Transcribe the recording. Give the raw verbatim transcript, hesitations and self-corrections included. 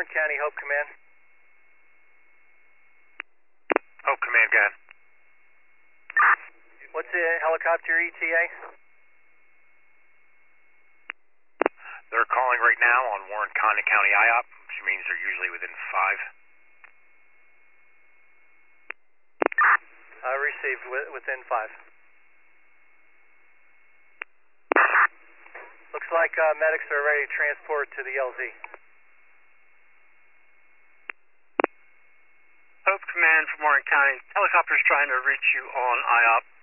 Warren County, Hope Command. Hope Command, go ahead. What's the helicopter E T A? They're calling right now on Warren County County I O P, which means they're usually within five. Uh, received within five. Looks like uh, medics are ready to transport to the L Z. Hope Command from Warren County. Helicopter's trying to reach you on I O P.